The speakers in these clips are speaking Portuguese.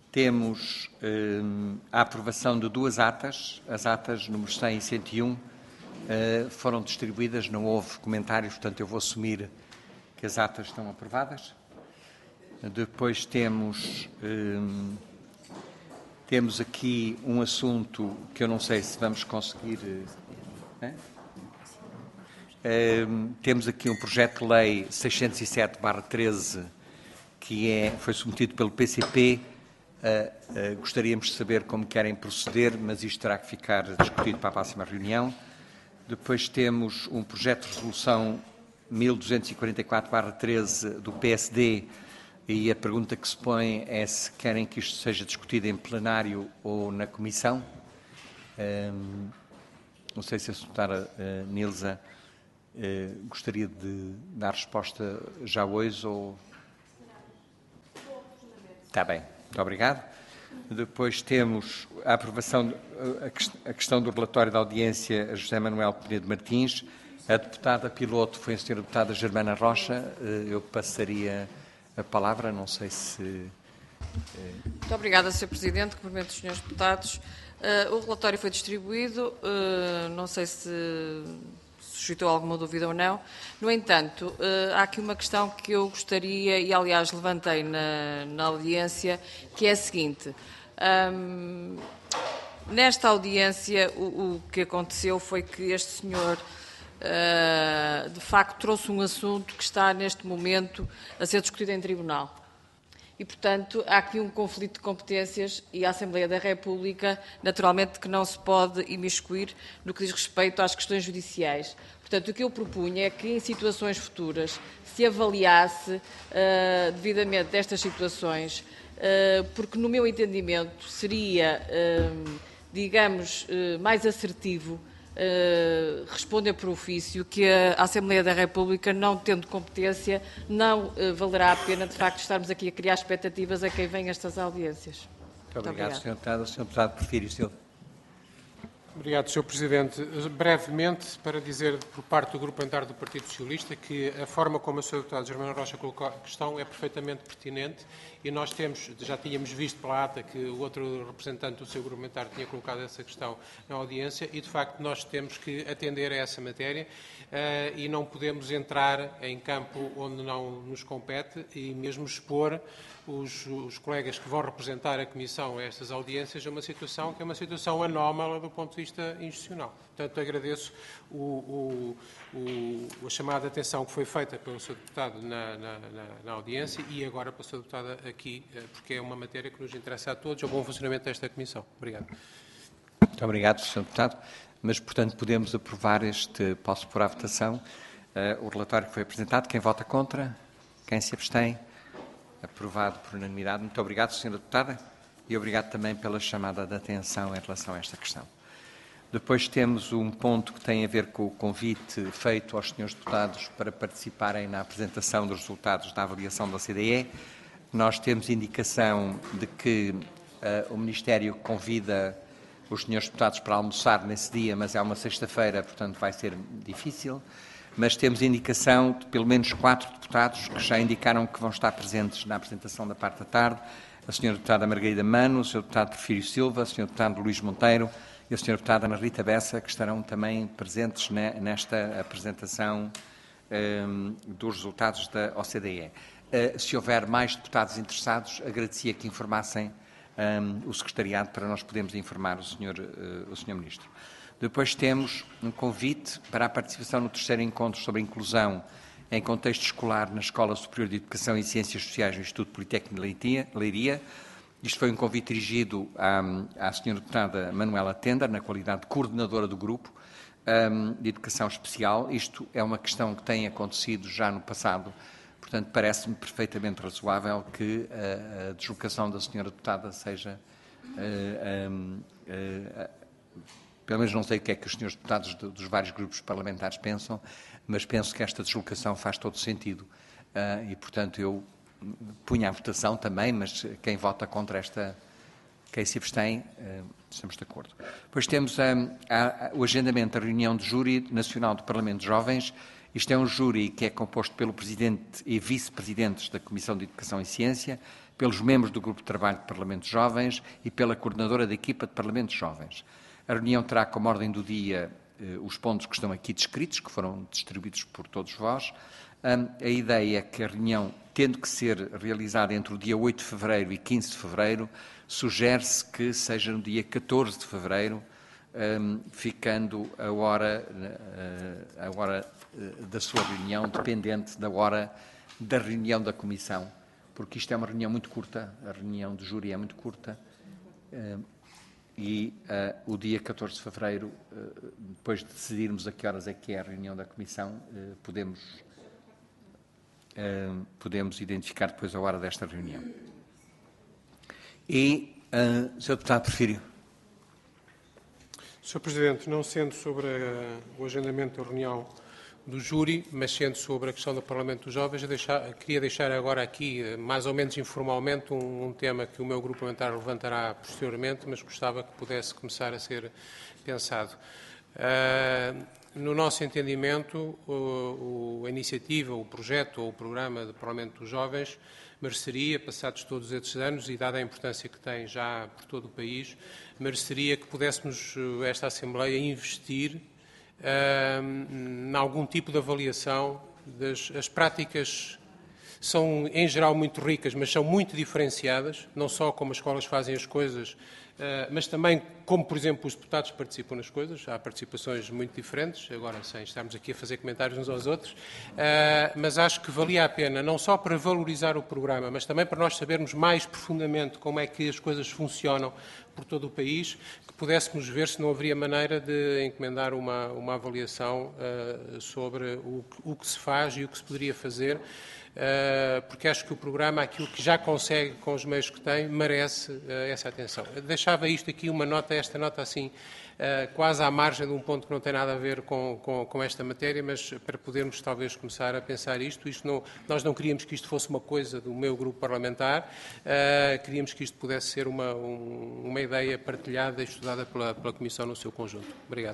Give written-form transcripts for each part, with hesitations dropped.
Temos a aprovação de duas atas. As atas números 100 e 101 foram distribuídas, não houve comentários, portanto eu vou assumir que as atas estão aprovadas. Depois temos aqui um assunto que eu não sei se vamos conseguir... temos aqui um projeto de lei 607/13 que foi submetido pelo PCP. Gostaríamos de saber como querem proceder, mas isto terá que ficar discutido para a próxima reunião. Depois temos um projeto de resolução 1244/13 do PSD e a pergunta que se põe é se querem que isto seja discutido em plenário ou na comissão. Não sei se a senhora Nilza gostaria de dar resposta já hoje ou... Está bem, muito obrigado. Depois temos a aprovação, a questão do relatório da audiência a José Manuel Penedo Martins. A deputada piloto foi a senhora deputada Germana Rocha. Eu passaria a palavra, não sei se... Muito obrigada, Sr. Presidente. Cumprimento os senhores deputados. O relatório foi distribuído, não sei se suscitou alguma dúvida ou não. No entanto, há aqui uma questão que eu gostaria, e aliás levantei na audiência, que é a seguinte. Nesta audiência, o que aconteceu foi que este senhor, de facto, trouxe um assunto que está neste momento a ser discutido em tribunal. E, portanto, há aqui um conflito de competências e a Assembleia da República, naturalmente, que não se pode imiscuir no que diz respeito às questões judiciais. Portanto, o que eu propunha é que, em situações futuras, se avaliasse devidamente estas situações, porque, no meu entendimento, seria, digamos, mais assertivo responder por ofício que a Assembleia da República, não tendo competência, não valerá a pena, de facto, estarmos aqui a criar expectativas a quem vem a estas audiências. Muito obrigado, Sr. Deputado. Sr. Deputado Porfírio Silva. Obrigado, Sr. Presidente. Brevemente, para dizer por parte do Grupo Parlamentar do Partido Socialista que a forma como a Sra. Deputada Germana Rocha colocou a questão é perfeitamente pertinente e nós já tínhamos visto pela ata que o outro representante do seu Grupo Parlamentar tinha colocado essa questão na audiência e, de facto, nós temos que atender a essa matéria e não podemos entrar em campo onde não nos compete e mesmo expor os colegas que vão representar a Comissão a estas audiências a uma situação que é uma situação anómala do ponto de vista institucional. Portanto, agradeço a chamada de atenção que foi feita pelo Sr. Deputado na audiência e agora pela Sra. Deputada aqui, porque é uma matéria que nos interessa a todos, ao bom funcionamento desta Comissão. Obrigado. Muito obrigado, Sr. Deputado. Mas, portanto, podemos aprovar posso pôr à votação o relatório que foi apresentado. Quem vota contra? Quem se abstém? Aprovado por unanimidade. Muito obrigado, Sra. Deputada, e obrigado também pela chamada de atenção em relação a esta questão. Depois temos um ponto que tem a ver com o convite feito aos senhores deputados para participarem na apresentação dos resultados da avaliação da OCDE. Nós temos indicação de que o Ministério convida os senhores deputados para almoçar nesse dia, mas é uma sexta-feira, portanto vai ser difícil. Mas temos indicação de pelo menos 4 deputados que já indicaram que vão estar presentes na apresentação da parte da tarde. A Sra. Deputada Margarida Mano, o Sr. Deputado Porfírio Silva, o Sr. Deputado Luís Monteiro e a Sra. Deputada Ana Rita Bessa, que estarão também presentes nesta apresentação dos resultados da OCDE. Se houver mais deputados interessados, agradecia que informassem o Secretariado para nós podermos informar o Sr. Ministro. Depois temos um convite para a participação no 3º encontro sobre a inclusão em contexto escolar na Escola Superior de Educação e Ciências Sociais do Instituto Politécnico de Leiria. Isto foi um convite dirigido à Sra. Deputada Manuela Tender, na qualidade de coordenadora do grupo de Educação Especial. Isto é uma questão que tem acontecido já no passado, portanto parece-me perfeitamente razoável que a deslocação da Sra. Deputada seja... pelo menos não sei o que é que os senhores deputados dos vários grupos parlamentares pensam, mas penso que esta deslocação faz todo sentido. E, portanto, eu punha à votação também, mas quem vota contra quem se abstém, estamos de acordo. Depois temos o agendamento da reunião de Júri Nacional do Parlamento de Jovens. Isto é um júri que é composto pelo Presidente e Vice-Presidentes da Comissão de Educação e Ciência, pelos membros do Grupo de Trabalho de Parlamentos Jovens e pela coordenadora da equipa de Parlamentos Jovens. A reunião terá como ordem do dia os pontos que estão aqui descritos, que foram distribuídos por todos vós. A ideia é que a reunião, tendo que ser realizada entre o dia 8 de fevereiro e 15 de fevereiro, sugere-se que seja no dia 14 de fevereiro, ficando a hora da sua reunião dependente da hora da reunião da Comissão, porque isto é uma reunião muito curta, a reunião de júri é muito curta, e o dia 14 de fevereiro, depois de decidirmos a que horas é que é a reunião da Comissão, podemos identificar depois a hora desta reunião. E, Sr. Deputado Porfírio. Sr. Presidente, não sendo sobre o agendamento da reunião do júri, mas sendo sobre a questão do Parlamento dos Jovens, queria deixar agora aqui, mais ou menos informalmente, um tema que o meu grupo parlamentar levantará posteriormente, mas gostava que pudesse começar a ser pensado. No nosso entendimento, a iniciativa, o projeto ou o programa do Parlamento dos Jovens mereceria, passados todos estes anos, e dada a importância que tem já por todo o país, mereceria que pudéssemos, esta Assembleia, investir em algum tipo de avaliação as práticas. São, em geral, muito ricas, mas são muito diferenciadas, não só como as escolas fazem as coisas, mas também como, por exemplo, os deputados participam nas coisas. Há participações muito diferentes, agora sem estarmos aqui a fazer comentários uns aos outros, mas acho que valia a pena, não só para valorizar o programa, mas também para nós sabermos mais profundamente como é que as coisas funcionam por todo o país, que pudéssemos ver se não haveria maneira de encomendar uma avaliação sobre o que se faz e o que se poderia fazer, porque acho que o programa, aquilo que já consegue com os meios que tem, merece essa atenção. Eu deixava isto aqui, esta nota assim, quase à margem de um ponto que não tem nada a ver com esta matéria, mas para podermos talvez começar a pensar isto. Nós não queríamos que isto fosse uma coisa do meu grupo parlamentar, queríamos que isto pudesse ser uma ideia partilhada e estudada pela Comissão no seu conjunto. Obrigado.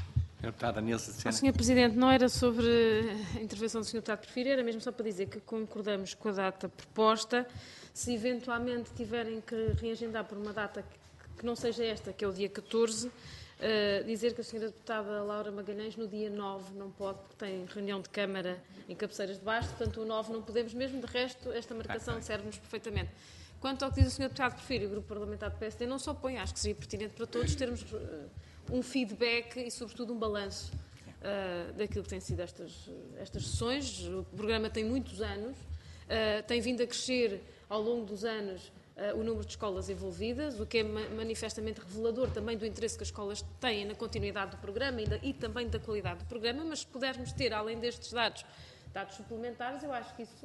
Sr. Presidente, não era sobre a intervenção do Sr. Deputado Porfírio, era mesmo só para dizer que concordamos com a data proposta. Se eventualmente tiverem que reagendar por uma data que não seja esta, que é o dia 14, dizer que a Sra. Deputada Laura Magalhães no dia 9 não pode, porque tem reunião de Câmara em Cabeceiras de Baixo, portanto o 9 não podemos mesmo, de resto esta marcação serve-nos perfeitamente. Quanto ao que diz o Sr. Deputado Porfírio, o Grupo Parlamentar do PSD não se opõe, acho que seria pertinente para todos termos um feedback e, sobretudo, um balanço daquilo que têm sido estas sessões. O programa tem muitos anos, tem vindo a crescer ao longo dos anos o número de escolas envolvidas, o que é manifestamente revelador também do interesse que as escolas têm na continuidade do programa e também da qualidade do programa, mas se pudermos ter, além destes dados suplementares, eu acho que isso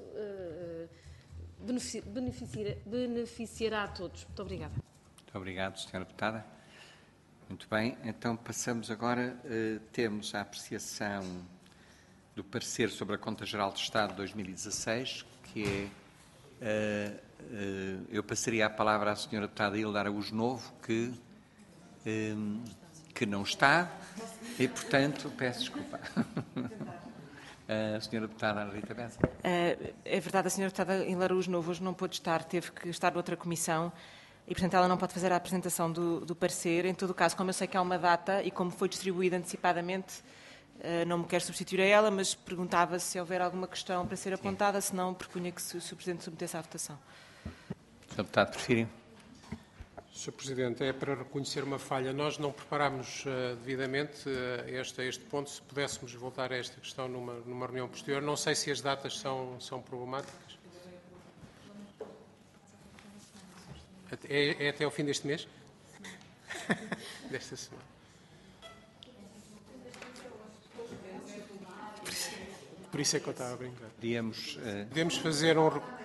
beneficiará a todos. Muito obrigada. Muito obrigado, Sra. Deputada. Muito bem, então passamos agora, temos a apreciação do parecer sobre a Conta Geral do Estado de 2016, que é, eu passaria a palavra à Sra. Deputada Hilda Araújo Novo, que não está, e portanto, peço desculpa. A Sra. Deputada Rita Bessa. É verdade, a Sra. Deputada Hilda Araújo Novo hoje não pôde estar, teve que estar noutra comissão. E, portanto, ela não pode fazer a apresentação do parecer. Em todo o caso, como eu sei que há uma data e como foi distribuída antecipadamente, não me quero substituir a ela, mas perguntava se houver alguma questão para ser apontada, se não, propunha que se o Presidente submetesse à votação. Sr. Deputado Porfírio. Sr. Presidente, é para reconhecer uma falha. Nós não preparámos devidamente este ponto. Se pudéssemos voltar a esta questão numa reunião posterior. Não sei se as datas são problemáticas. É até ao fim deste mês? Desta semana. Por isso é que eu estava a brincar. Podemos fazer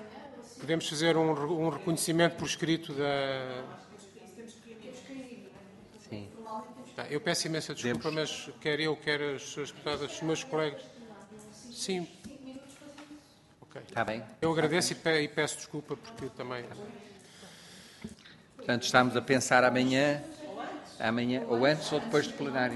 um reconhecimento por escrito da... Sim. Eu peço imensa desculpa, mas quer eu, quer as deputadas, os meus colegas... Sim. Ok. Está bem. Eu agradeço e peço desculpa porque também... Portanto, estamos a pensar amanhã, ou antes ou depois do plenário.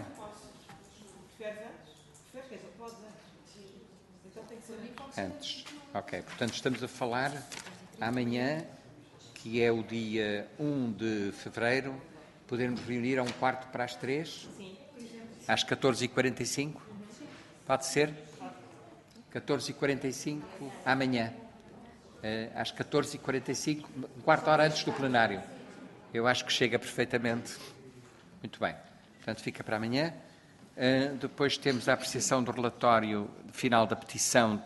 Antes. Ok. Portanto, estamos a falar amanhã que é o dia 1 de fevereiro, podermos reunir a 3:15? Sim. Às 14h45? Pode ser? 14h45 amanhã. Às 14h45, um quarto de hora antes do plenário. Eu acho que chega perfeitamente. Muito bem. Portanto, fica para amanhã. Depois temos a apreciação do relatório final da petição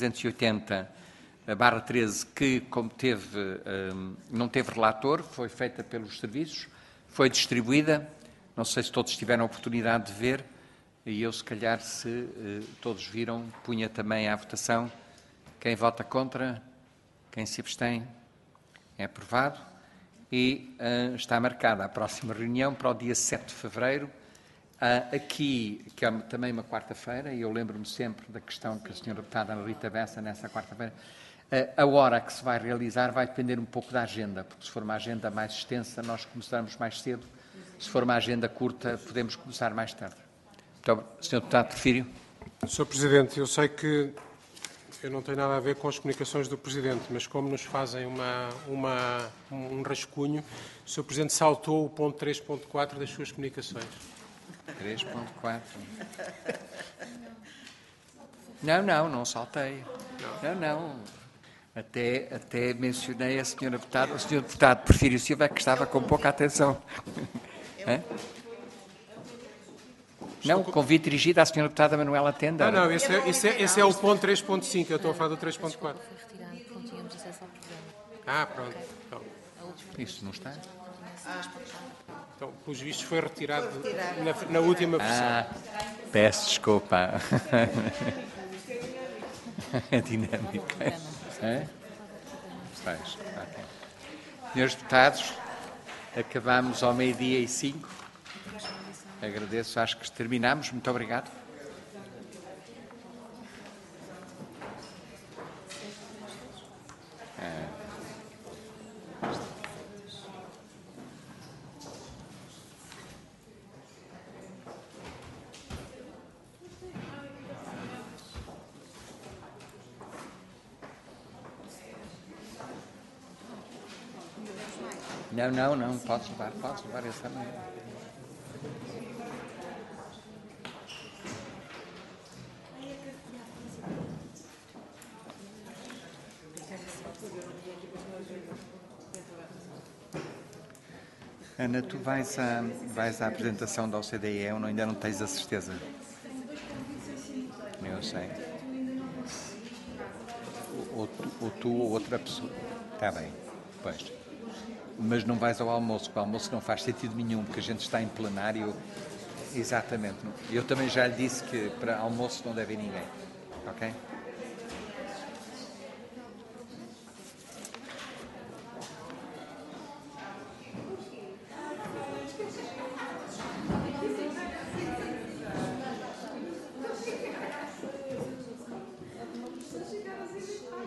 380/13, que, como não teve relator, foi feita pelos serviços, foi distribuída. Não sei se todos tiveram a oportunidade de ver, e eu, se calhar, se todos viram, punha também à votação. Quem vota contra? Quem se abstém? É aprovado. E está marcada a próxima reunião para o dia 7 de fevereiro, aqui, que é também uma quarta-feira, e eu lembro-me sempre da questão que a senhora deputada Ana Rita Bessa, nessa quarta-feira, a hora que se vai realizar vai depender um pouco da agenda, porque se for uma agenda mais extensa, nós começamos mais cedo. Se for uma agenda curta, podemos começar mais tarde. Então, Sr. Deputado Porfírio. Sr. Presidente, eu sei que eu não tenho nada a ver com as comunicações do Presidente, mas como nos fazem um rascunho, o Sr. Presidente saltou o ponto 3.4 das suas comunicações. 3.4. Não saltei. Não. Até mencionei a senhora deputada, o senhor deputado Porfírio Silva, que estava com pouca atenção. Não, convite dirigido à senhora deputada Manuela Tenda. Não, esse é o ponto 3.5, eu estou a falar do 3.4. Pronto. Então. Isso não está? Então, pelos vistos, foi retirado na última versão. Peço desculpa. É dinâmica. Pois, ok. Senhores deputados, acabamos ao 12:05. Agradeço, acho que terminamos. Muito obrigado. Não, podes levar esse também. Ana, tu vais à apresentação da OCDE ou ainda não tens a certeza? Eu sei. Ou tu ou outra pessoa. Está bem, pois. Mas não vais ao almoço, porque o almoço não faz sentido nenhum, porque a gente está em plenário. Exatamente. Eu também já lhe disse que para almoço não deve ir ninguém. Ok?